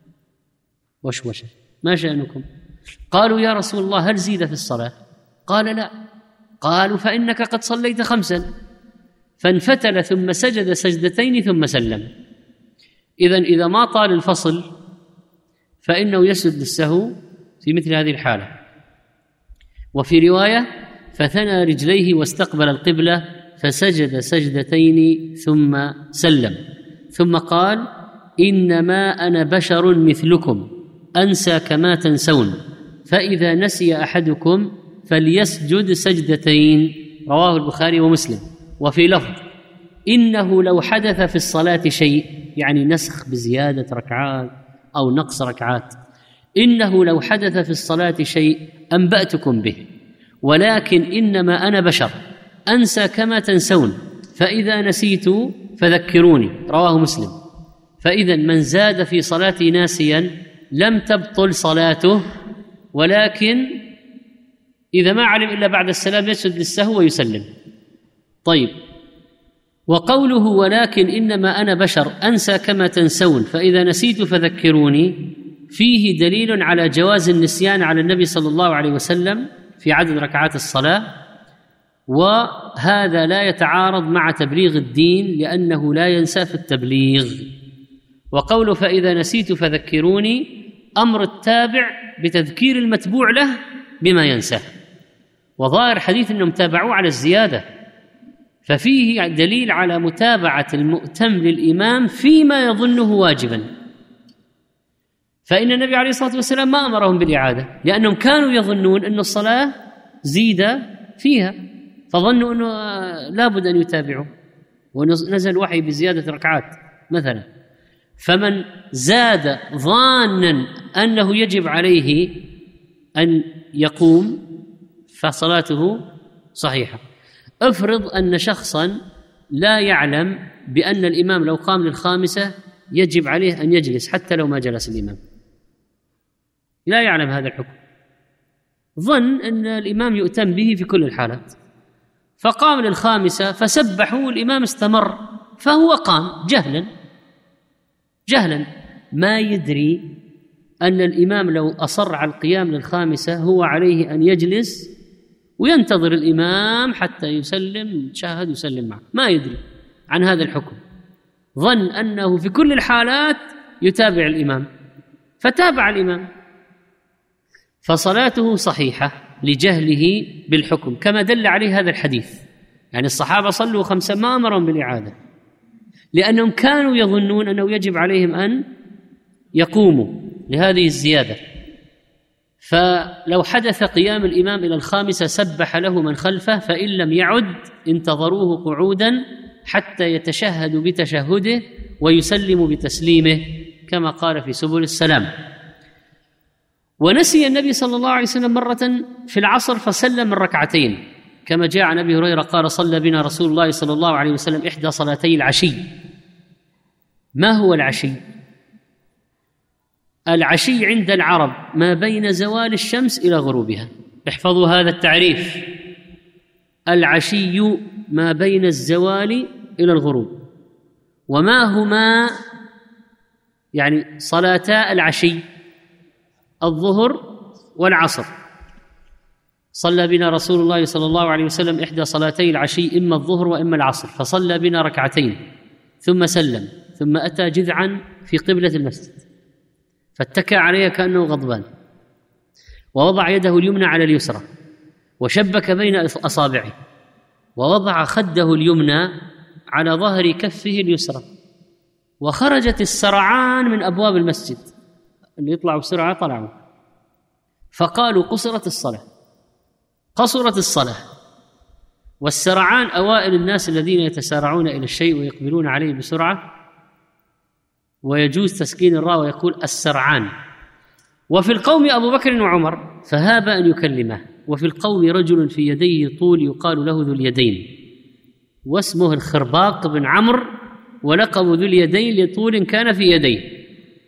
وشوشة ما شأنكم؟ قالوا يا رسول الله هل زيد في الصلاة؟ قال لا. قالوا فإنك قد صليت خمسا، فانفتل ثم سجد سجدتين ثم سلم. إذن إذا ما طال الفصل فإنه يسجد للسهو في مثل هذه الحالة. وفي رواية فثنى رجليه واستقبل القبلة فسجد سجدتين ثم سلم، ثم قال: إنما أنا بشر مثلكم أنسى كما تنسون، فإذا نسي أحدكم فليسجد سجدتين. رواه البخاري ومسلم. وفي لفظ: إنه لو حدث في الصلاة شيء، يعني نسخ بزيادة ركعات أو نقص ركعات، إنه لو حدث في الصلاة شيء أنبأتكم به، ولكن إنما أنا بشر أنسى كما تنسون، فإذا نسيت فذكروني. رواه مسلم. فإذا من زاد في صلاة ناسيا لم تبطل صلاته، ولكن إذا ما علم إلا بعد السلام يسجد للسهو ويسلم. طيب، وقوله ولكن إنما أنا بشر أنسى كما تنسون فإذا نسيت فذكروني، فيه دليل على جواز النسيان على النبي صلى الله عليه وسلم في عدد ركعات الصلاة، وهذا لا يتعارض مع تبليغ الدين لأنه لا ينسى في التبليغ. وقوله فإذا نسيت فذكروني أمر التابع بتذكير المتبوع له بما ينساه، وظاهر حديث أنهم تابعوه على الزيادة، ففيه دليل على متابعة المؤتم للإمام فيما يظنه واجبا. فإن النبي عليه الصلاة والسلام ما أمرهم بالإعادة لأنهم كانوا يظنون أن الصلاة زيد فيها، فظنوا أنه لابد أن يتابعوا، ونزل وحي بزيادة ركعات مثلا. فمن زاد ظانا أنه يجب عليه أن يقوم فصلاته صحيحة. افرض أن شخصا لا يعلم بأن الإمام لو قام للخامسة يجب عليه أن يجلس حتى لو ما جلس الإمام، لا يعلم هذا الحكم، ظن أن الإمام يؤتم به في كل الحالات، فقام للخامسة فسبحوا والإمام استمر، فهو قام جهلا جهلا ما يدري أن الإمام لو أصر على القيام للخامسة هو عليه أن يجلس وينتظر الإمام حتى يسلم، يشاهد يسلم معه، ما يدري عن هذا الحكم، ظن أنه في كل الحالات يتابع الإمام فتابع الإمام، فصلاته صحيحة لجهله بالحكم كما دل عليه هذا الحديث. يعني الصحابة صلوا خمسة ما أمرهم بالإعادة لأنهم كانوا يظنون أنه يجب عليهم أن يقوموا لهذه الزيادة، فلو حدث قيام الإمام إلى الخامسة سبح له من خلفه، فإن لم يعد انتظروه قعودا حتى يتشهد بتشهده ويسلم بتسليمه كما قال في سبل السلام. ونسي النبي صلى الله عليه وسلم مرة في العصر فسلم الركعتين كما جاء عن أبي هريرة قال صلى بنا رسول الله صلى الله عليه وسلم إحدى صلاتي العشي. ما هو العشي؟ العشي عند العرب ما بين زوال الشمس إلى غروبها، احفظوا هذا التعريف، العشي ما بين الزوال إلى الغروب. وما هما يعني صلاتا العشي؟ الظهر والعصر. صلى بنا رسول الله صلى الله عليه وسلم إحدى صلاتي العشي إما الظهر وإما العصر، فصلى بنا ركعتين ثم سلم، ثم أتى جذعا في قبلة المسجد فاتكى عليها كأنه غضبان، ووضع يده اليمنى على اليسرى وشبك بين أصابعه، ووضع خده اليمنى على ظهر كفه اليسرى، وخرجت السرعان من أبواب المسجد، اللي يطلعوا بسرعة طلعوا، فقالوا قصرت الصلاة، قصرت الصلاة. والسرعان أوائل الناس الذين يتسارعون إلى الشيء ويقبلون عليه بسرعة، ويجوز تسكين الراء ويقول السرعان. وفي القوم أبو بكر وعمر فهاب أن يكلمه، وفي القوم رجل في يديه طول يقال له ذو اليدين، واسمه الخرباق بن عمرو، ولقب ذو اليدين لطول كان في يديه.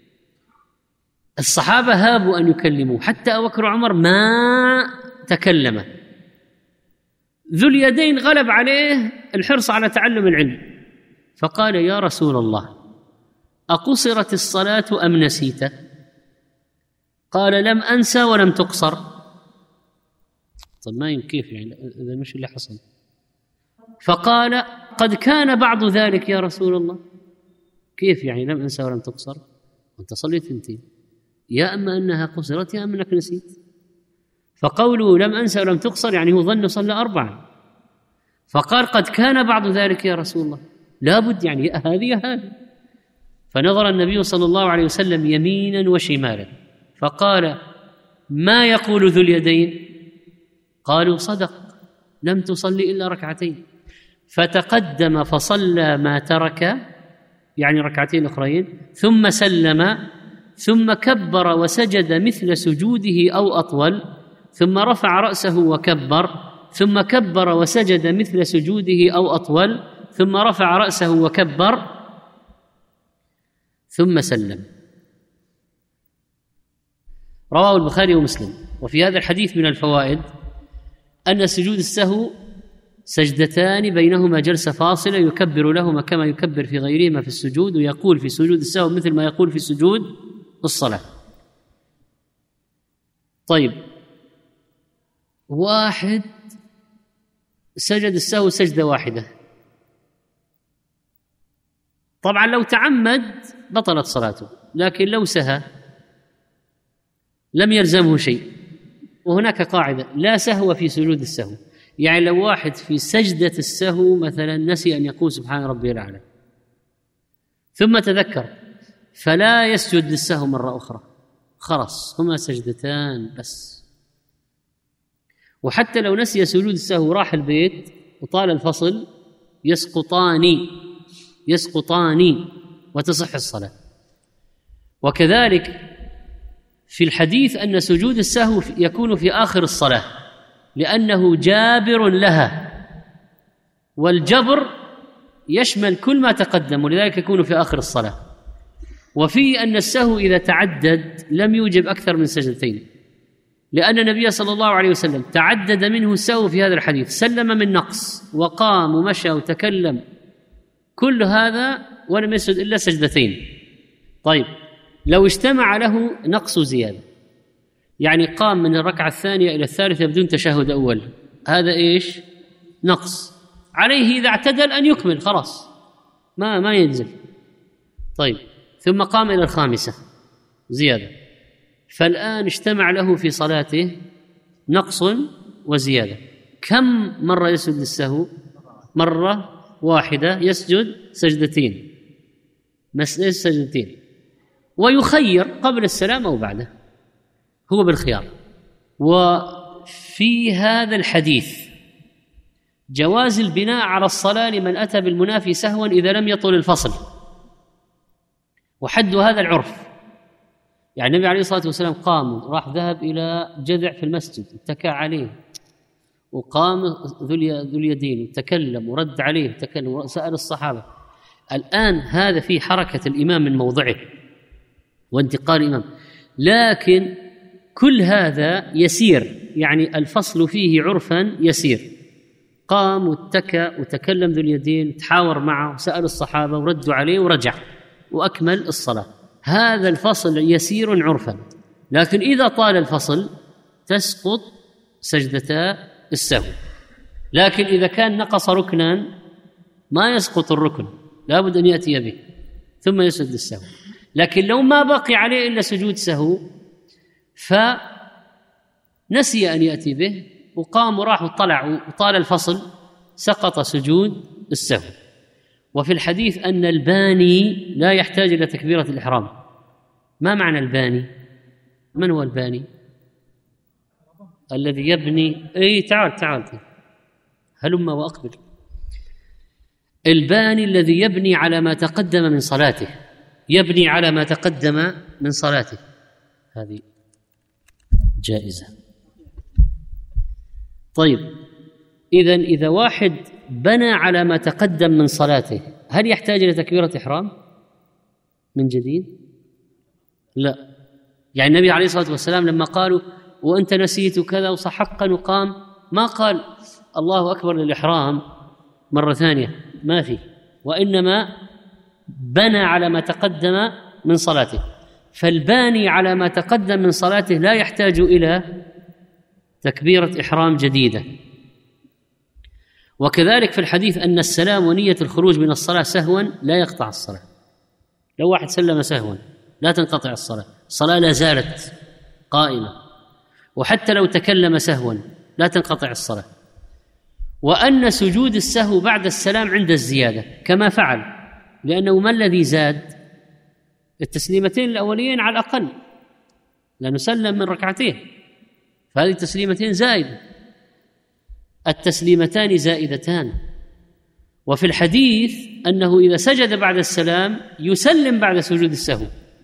الصحابة هابوا أن يكلموا، حتى أبو بكر وعمر ما تكلم. ذو اليدين غلب عليه الحرص على تعلم العلم، فقال يا رسول الله أقصرت الصلاة أم نسيت؟ قال لم أنسى ولم تقصر. طيب ما يمكن كيف يعني إذا مش اللي حصل؟ فقال قد كان بعض ذلك يا رسول الله. كيف يعني لم أنسى ولم تقصر؟ وأنت صليت ثنتين، يا أما أنها قصرت يا أما أنك نسيت. فقوله لم أنسى ولم تقصر يعني هو ظن صلى أربعا، فقال قد كان بعض ذلك يا رسول الله، لابد يعني هذه هذه. فنظر النبي صلى الله عليه وسلم يمينا وشمالا فقال ما يقول ذو اليدين؟ قالوا صدق لم تصلي إلا ركعتين. فتقدم فصلى ما ترك يعني ركعتين أخرين، ثم سلم، ثم كبر وسجد مثل سجوده أو أطول، ثم رفع رأسه وكبر، ثم كبر وسجد مثل سجوده أو أطول، ثم رفع رأسه وكبر، ثم سلم. رواه البخاري ومسلم. وفي هذا الحديث من الفوائد أن سجود السهو سجدتان بينهما جلسة فاصلة يكبر لهما كما يكبر في غيرهما في السجود، ويقول في سجود السهو مثل ما يقول في سجود الصلاة. طيب، واحد سجد السهو سجدة واحدة، طبعا لو تعمد بطلت صلاته، لكن لو سهى لم يلزمه شيء. وهناك قاعدة لا سهو في سجود السهو، يعني لو واحد في سجدة السهو مثلا نسي أن يقول سبحان ربي الأعلى ثم تذكر فلا يسجد للسهو مرة أخرى، خلاص هما سجدتان بس. وحتى لو نسي سجود السهو راح البيت وطال الفصل يسقطان يسقطان وتصح الصلاة. وكذلك في الحديث أن سجود السهو يكون في آخر الصلاة لأنه جابر لها، والجبر يشمل كل ما تقدم، ولذلك يكون في آخر الصلاة. وفي أن السهو إذا تعدد لم يوجب أكثر من سجدتين، لأن النبي صلى الله عليه وسلم تعدد منه السهو في هذا الحديث، سلم من نقص وقام ومشى وتكلم، كل هذا ولم يسجد إلا سجدتين. طيب، لو اجتمع له نقص زيادة، يعني قام من الركعة الثانية إلى الثالثة بدون تشهد أول، هذا إيش؟ نقص، عليه إذا اعتدل أن يكمل، خلاص ما ما ينزل. طيب، ثم قام إلى الخامسة زيادة، فالآن اجتمع له في صلاته نقص وزيادة. كم مرة يسجد للسهو؟ مرة واحدة، يسجد سجدتين، مسألة سجدتين، ويخير قبل السلام أو بعده، هو بالخيار. وفي هذا الحديث جواز البناء على الصلاة لمن أتى بالمنافي سهوا إذا لم يطل الفصل، وحد هذا العرف. يعني النبي عليه الصلاة والسلام قام راح ذهب إلى جذع في المسجد اتكى عليه، وقام ذو اليدين وتكلم ورد عليه وتكلم وسأل الصحابة. الآن هذا في حركة الإمام من موضعه وانتقال الإمام، لكن كل هذا يسير، يعني الفصل فيه عرفا يسير. قام واتكى وتكلم ذو اليدين، تحاور معه وسأل الصحابة وردوا عليه ورجع وأكمل الصلاة، هذا الفصل يسير عرفا. لكن إذا طال الفصل تسقط سجدتا السهو. لكن إذا كان نقص ركنا ما يسقط الركن، لا بد أن يأتي به ثم يسجد السهو. لكن لو ما بقي عليه إلا سجود سهو فنسي أن يأتي به وقام وراح وطلع وطال الفصل، سقط سجود السهو. وفي الحديث أن الباني لا يحتاج إلى تكبيرة الإحرام. ما معنى الباني؟ من هو الباني؟ الذي يبني. أي تعال تعال هلم وأقبل. الباني الذي يبني على ما تقدم من صلاته، يبني على ما تقدم من صلاته، هذه جائزة. طيب، إذن إذا واحد بنى على ما تقدم من صلاته هل يحتاج إلى تكبيرة إحرام من جديد؟ لا. يعني النبي عليه الصلاة والسلام لما قالوا وأنت نسيت كذا وصحقا وقام، ما قال الله أكبر للإحرام مرة ثانية، ما في، وإنما بنى على ما تقدم من صلاته. فالباني على ما تقدم من صلاته لا يحتاج إلى تكبيرة إحرام جديدة. وكذلك في الحديث أن السلام ونية الخروج من الصلاة سهوا لا يقطع الصلاة. لو واحد سلم سهوا لا تنقطع الصلاة، الصلاة لا زالت قائمة. وحتى لو تكلم سهوا لا تنقطع الصلاة، وأن سجود السهو بعد السلام عند الزيادة كما فعل، لأنه ما الذي زاد؟ التسليمتين الأوليين على الأقل، لأنه سلم من ركعتين، فهذه التسليمتين زائدة، التسليمتان زائدتان. وفي الحديث أنه إذا سجد بعد السلام يسلم بعد سجود السهو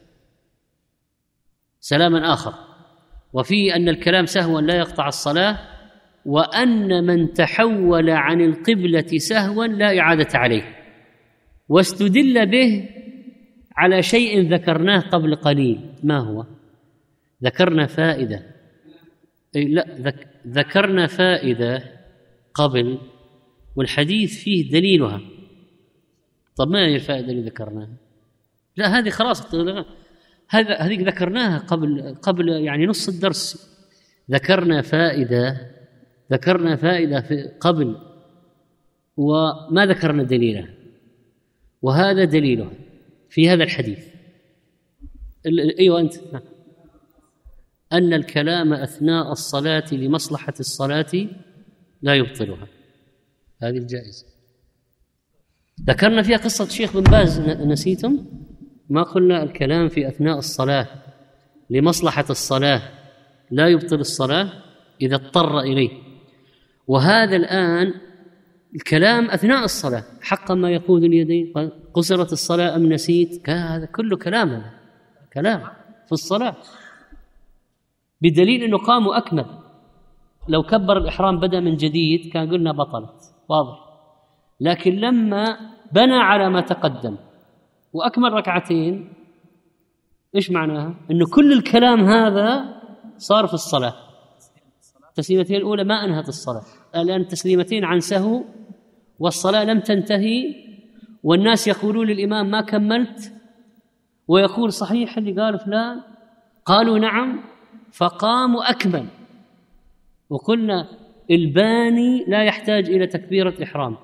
سلاما آخر. وفي أن الكلام سهوا لا يقطع الصلاة، وأن من تحول عن القبلة سهوا لا إعادة عليه. واستدل به على شيء ذكرناه قبل قليل. ما هو؟ ذكرنا فائدة أي لا ذك... ذكرنا فائدة قبل، والحديث فيه دليلها. طب ما هي الفائدة اللي ذكرناها؟ لا هذه خلاص، هذا هذه ذكرناها قبل قبل يعني نص الدرس. ذكرنا فائدة ذكرنا فائدة في قبل وما ذكرنا دليلها، وهذا دليله في هذا الحديث. أيوة أنت. أن الكلام أثناء الصلاة لمصلحة الصلاة لا يبطلها، هذه الجائزة. ذكرنا فيها قصة الشيخ بن باز، نسيتم؟ ما قلنا الكلام في أثناء الصلاة لمصلحة الصلاة لا يبطل الصلاة إذا اضطر إليه. وهذا الآن الكلام أثناء الصلاة، حقا ما يقود اليدين، قصرت الصلاة أم نسيت، هذا كله كلام، هذا كلام في الصلاة، بدليل أنه قاموا أكمل. لو كبر الإحرام بدأ من جديد كان قلنا بطلت، واضح. لكن لما بنى على ما تقدم وأكمل ركعتين، إيش معناها؟ أنه كل الكلام هذا صار في الصلاة. التسليمتين الأولى ما أنهت الصلاة، الآن تسليمتين عن سهو والصلاة لم تنتهي، والناس يقولون للإمام ما كملت، ويقول صحيح اللي قال فلان، قالوا نعم، فقاموا أكمل. وقلنا الباني لا يحتاج إلى تكبيرة إحرام،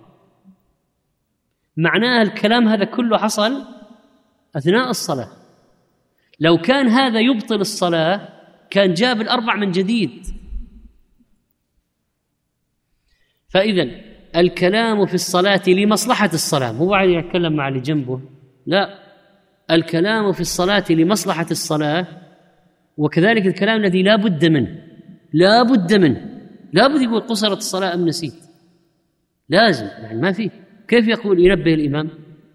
معناه الكلام هذا كله حصل أثناء الصلاة. لو كان هذا يبطل الصلاة كان جاب الأربع من جديد. فإذا الكلام في الصلاة لمصلحة الصلاة، مو بعد يتكلم مع اللي جنبه، لا، الكلام في الصلاة لمصلحة الصلاة. وكذلك الكلام الذي لا بد منه، لا بد منه، لا بد يقول قصرت الصلاة أم نسيت، لازم، يعني ما فيه، كيف يقول ينبه الإمام؟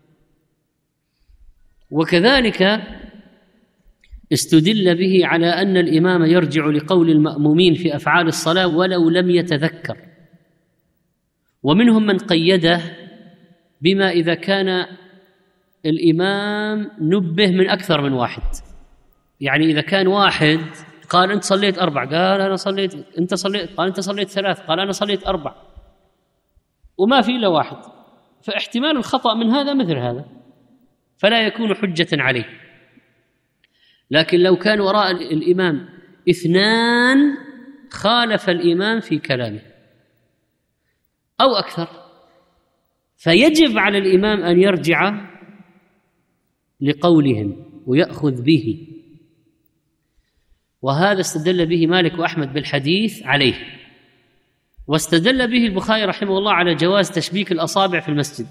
وكذلك استدل به على أن الإمام يرجع لقول المأمومين في أفعال الصلاة ولو لم يتذكر. ومنهم من قيده بما إذا كان الإمام نبه من أكثر من واحد، يعني إذا كان واحد قال أنت صليت أربع، قال أنا صليت، أنت صليت، قال أنت صليت ثلاث، قال أنا صليت أربع، وما في إلا واحد، فاحتمال الخطأ من هذا مثل هذا، فلا يكون حجة عليه. لكن لو كان وراء الإمام اثنان خالف الإمام في كلامه أو أكثر، فيجب على الإمام أن يرجع لقولهم ويأخذ به. وهذا استدل به مالك وأحمد بالحديث عليه، واستدل به البخاري رحمه الله على جواز تشبيك الأصابع في المسجد.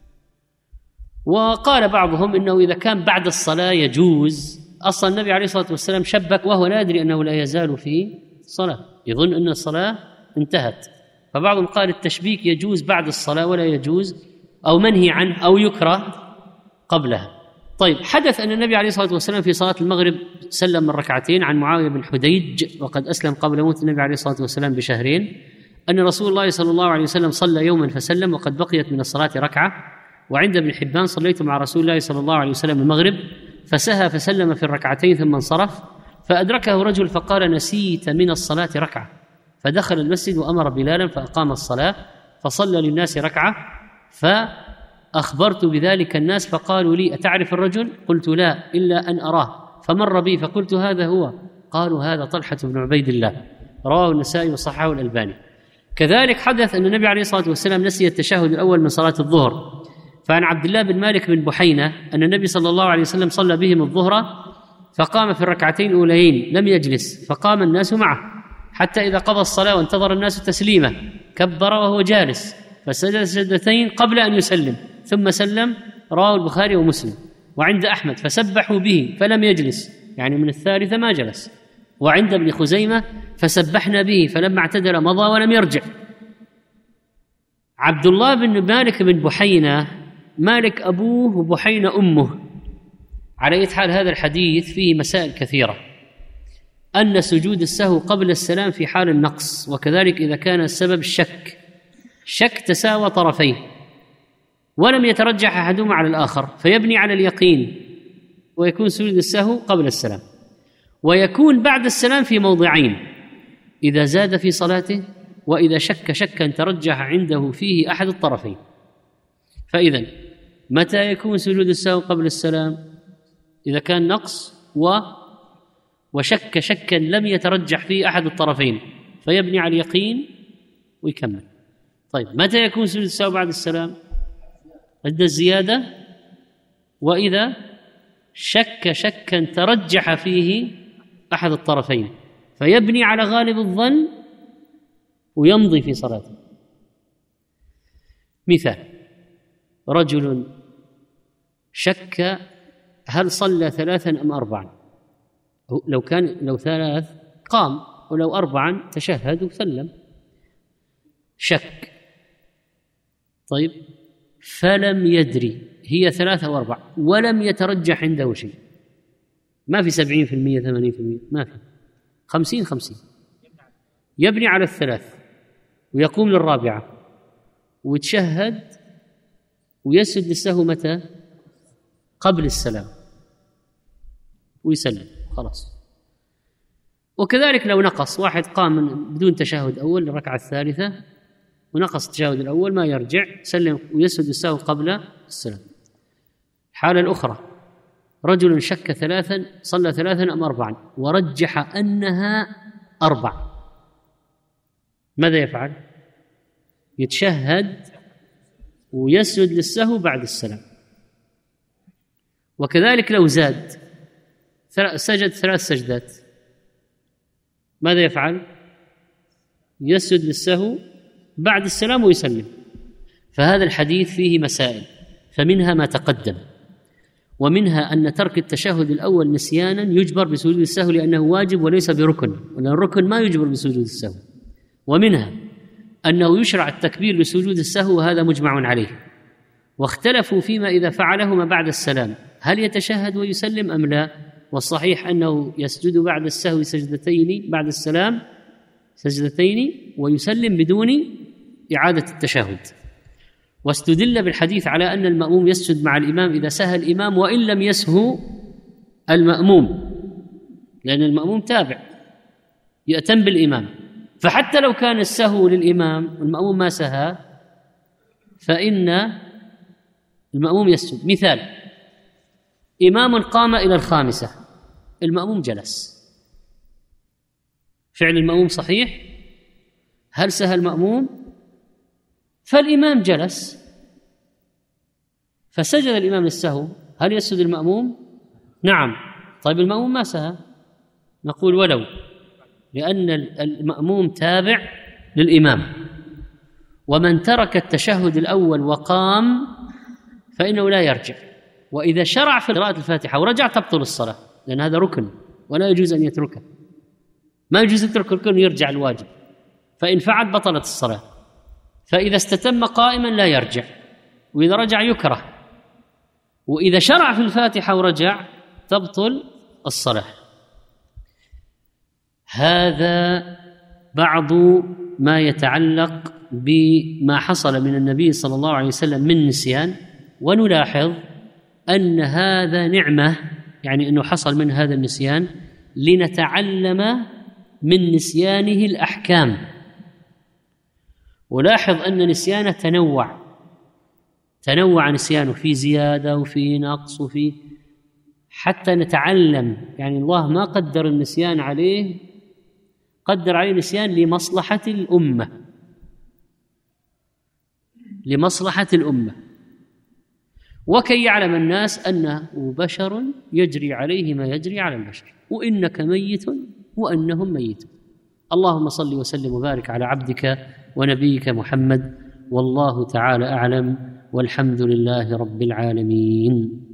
وقال بعضهم إنه إذا كان بعد الصلاة يجوز، أصلا النبي عليه الصلاة والسلام شبك وهو لا يدري أنه لا يزال في صلاة، يظن أن الصلاة انتهت. فبعضهم قال التشبيك يجوز بعد الصلاة ولا يجوز أو منهي عنه أو يكره قبلها. طيب، حدث أن النبي عليه الصلاة والسلام في صلاة المغرب سلم من ركعتين عن معاوية بن حديج، وقد أسلم قبل موت النبي عليه الصلاة والسلام بشهرين، أن رسول الله صلى الله عليه وسلم صلى يوما فسلم وقد بقيت من الصلاة ركعة. وعند ابن حبان صليت مع رسول الله صلى الله عليه وسلم المغرب فسهى فسلم في الركعتين ثم انصرف، فأدركه رجل فقال نسيت من الصلاة ركعة، فدخل المسجد وأمر بلالا فأقام الصلاة فصلى للناس ركعة، فأخبرت بذلك الناس فقالوا لي أتعرف الرجل؟ قلت لا إلا أن أراه، فمر بي فقلت هذا هو، قالوا هذا طلحة بن عبيد الله، رواه النسائي وصححه الألباني. كذلك حدث أن النبي عليه الصلاة والسلام نسي التشهد الأول من صلاة الظهر، فعن عبد الله بن مالك بن بحينة أن النبي صلى الله عليه وسلم صلى بهم الظهر فقام في الركعتين الأوليين لم يجلس، فقام الناس معه حتى إذا قضى الصلاة وانتظر الناس تسليمه كبر وهو جالس فسجد سجدتين قبل أن يسلم ثم سلم، رواه البخاري ومسلم. وعند أحمد فسبحوا به فلم يجلس، يعني من الثالثة ما جلس. وعند ابن خزيمة فسبحنا به فلما اعتدل مضى ولم يرجع. عبد الله بن مالك بن بحينة، مالك أبوه وبحينة أمه. على أي حال هذا الحديث فيه مسائل كثيرة، أن سجود السهو قبل السلام في حال النقص، وكذلك إذا كان السبب الشك، شك تساوى طرفيه ولم يترجح أحدهما على الآخر فيبني على اليقين، ويكون سجود السهو قبل السلام. ويكون بعد السلام في موضعين: إذا زاد في صلاته، وإذا شك شكا ترجح عنده فيه أحد الطرفين. فإذن متى يكون سجود السهو قبل السلام؟ إذا كان نقص و وشك شكا لم يترجح فيه أحد الطرفين فيبني على اليقين ويكمل. طيب متى يكون سجود السهو بعد السلام؟ عند الزيادة، وإذا شك شكا ترجح فيه أحد الطرفين فيبني على غالب الظن ويمضي في صلاته. مثال: رجل شك هل صلى ثلاثا أم أربعا، لو كان لو ثلاث قام، ولو أربعا تشهد وسلم، شك. طيب فلم يدري هي ثلاثة أو أربعة ولم يترجح عنده شيء، ما في سبعين في المية ثمانين في المية، ما في، خمسين خمسين، يبني على الثلاث ويقوم للرابعة ويتشهد ويسجد للسهو متى؟ قبل السلام ويسلم، خلاص. وكذلك لو نقص، واحد قام بدون تشهد أول للركعة الثالثة ونقص التشهد الأول، ما يرجع، سلم ويسجد السهو قبل السلام. الحالة الأخرى: رجل شك ثلاثا، صلى ثلاثا أم أربعا ورجح أنها أربع، ماذا يفعل؟ يتشهد ويسجد للسهو بعد السلام. وكذلك لو زاد، سجد ثلاث سجدات، ماذا يفعل؟ يسجد للسهو بعد السلام ويسلم. فهذا الحديث فيه مسائل، فمنها ما تقدم، ومنها أن ترك التشهد الأول نسيانا يجبر بسجود السهو لأنه واجب وليس بركن، وأن الركن ما يجبر بسجود السهو. ومنها أنه يشرع التكبير لسجود السهو، وهذا مجمع عليه. واختلفوا فيما إذا فعلهما بعد السلام هل يتشهد ويسلم أم لا، والصحيح أنه يسجد بعد السهو سجدتين بعد السلام سجدتين ويسلم بدون إعادة التشهد. واستدل بالحديث على أن المأموم يسجد مع الإمام إذا سهى الإمام وإن لم يسهو المأموم، لأن المأموم تابع يأتم بالإمام، فحتى لو كان السهو للإمام والمأموم ما سهى فإن المأموم يسجد. مثال: إمام قام إلى الخامسة، المأموم جلس، فعل المأموم صحيح، هل سهى المأموم؟ فالإمام جلس فسجد الإمام للسهو، هل يسجد المأموم؟ نعم. طيب المأموم ما سهى، نقول ولو، لأن المأموم تابع للإمام. ومن ترك التشهد الأول وقام فإنه لا يرجع، وإذا شرع في قراءة الفاتحة ورجع تبطل الصلاة، لأن هذا ركن ولا يجوز أن يتركه، ما يجوز يترك الركن ويرجع الواجب، فإن فعل بطلت الصلاة. فإذا استتم قائما لا يرجع، وإذا رجع يكره، وإذا شرع في الفاتحة ورجع تبطل الصلاة. هذا بعض ما يتعلق بما حصل من النبي صلى الله عليه وسلم من نسيان. ونلاحظ أن هذا نعمة، يعني أنه حصل من هذا النسيان لنتعلم من نسيانه الأحكام. ولاحظ أن نسيانه تنوع تنوع نسيانه، في زيادة وفي نقص وفي، حتى نتعلم، يعني الله ما قدر النسيان عليه، قدر عليه نسيان لمصلحة الأمة لمصلحة الأمة وكي يعلم الناس أنه بشر يجري عليه ما يجري على البشر، وإنك ميت وأنهم ميتون. اللهم صل وسلم وبارك على عبدك ونبيك محمد، والله تعالى أعلم، والحمد لله رب العالمين.